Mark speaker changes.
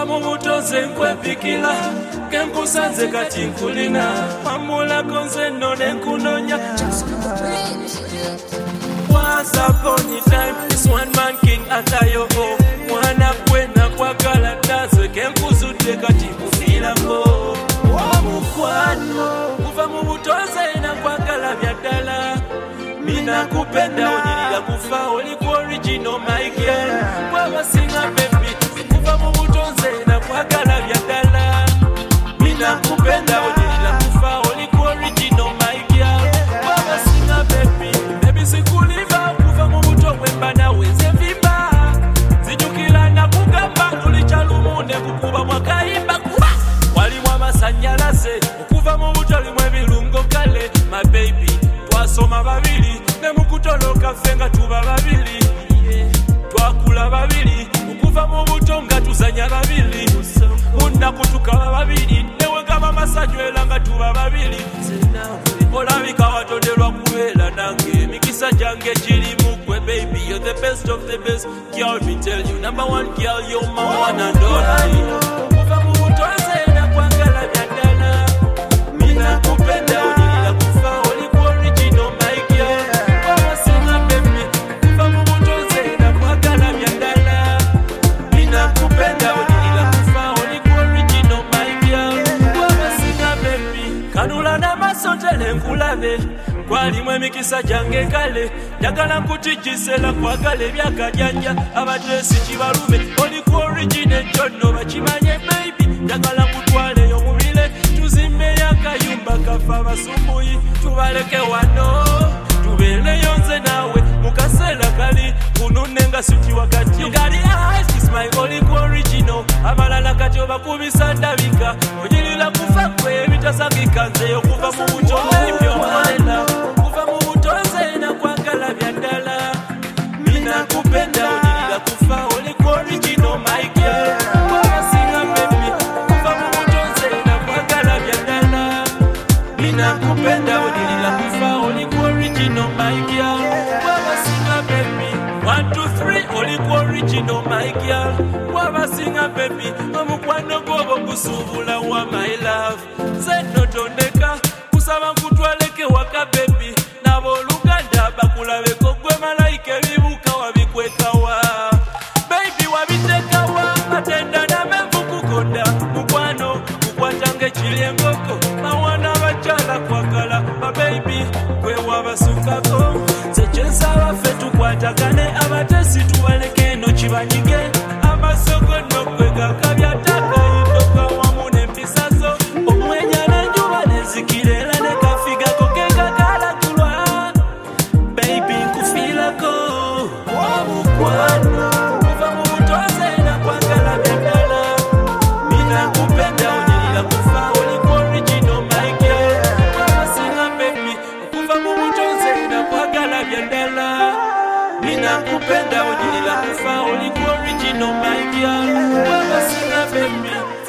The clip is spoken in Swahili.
Speaker 1: kuva mu butoze nkwepikira kenkusanze kati nkulina mamulako nze nno ne nkunonya. Once upon a time, this one man king atayo mwana kwena kwagala taze kenkuzudde kati kufirako omukwano kuva mu butoze na kwagala bya ddala mina kupenda onyirira kufa oli ku original my girl wabasinga baby kuva mu butoze na kwagala bya ddala mina kupenda onyirira kufa oli ku original my girl wabasinga baby baby sikuliva kuva mu buto wemba nawe nze vimba zijukira na kugamba tulichalumunde kukuba mwakayimba kuba walimu amasanyalaze okuva mu buto limu ebirungo kale my baby twasoma babiri ne mukutoloka fenga tuba babiri twakula babiri okuva mu buto nga tuzanya babiri munaku tukaba babiri newegaba masanywera nga tuba babiri olabika watonderwa kubeera nange emikisa gyange girimu gwe baby you're the best of the best girl me tell you number one girl you're my one and only okuva mu buto nze nakwagala bya ddala mina kupenda onyirira kufa oli ku original my girl wabasinga baby okuva mu buto nze nakwagala bya ddala mina kupenda onyirira kufa oli ku original my girl wabasinga baby kanula n'amaaso ntele nkulabe kwalimu emikisa gyange kale njagala nkutijjisela kwagala ebyakajanja abateesi kibalume oli ku origine kyonno bakimanye baby njagala nkutwaleyo mubile tuzimbeyo akayumba kafe abasumbuyi tubaleke wano tubeereyo nze naawe mu kaseera kali kununne nga suki wakati you got the eyes kiss my oli ku original amalala kati obakubisa ndabika onyirira kufa kwe ebitasagika nze okuva mu buto ebyomulela kuva mu buto nze nakwagala bya ddala mina kupenda onyirira kufa oli ku original my girl wabasinga baby kuva mu buto nze nakwagala bya ddala mina kupenda onyirira kufa oli ku original my girl wabasinga baby 1 2 3 oli ku original my girl wabasinga baby omukwano gwobo gusuubula wa my love nze notondeka kusaba nkutwaleke waka baby n'abooluganda bakulabeko gwe malayika ebibuuka wabikwekawa baby wabitekawa matenda n'amenvu kukonda mukwano kukwatanga ekiri engoko bawana bakyala kwagala bababy gwe wabasukako nze kyensaba ffe tukwatagane abatesi tubaleke eno kibanyige amasogo nokwegaka byatakayindoka wamu n'empisa zo omwenya n'enjuba n'enzikira era ne kafigako kekakalakulwa baby nkufiirako omukwano kuva mu buto nze nakwagala bya ddala mina kupenda onyirira kufa oli ku original my girl wabasinga baby okuva mu buto nze nakwagala bya ddala mina kupenda onyirira kufa oli ku original my girl wabasinga baby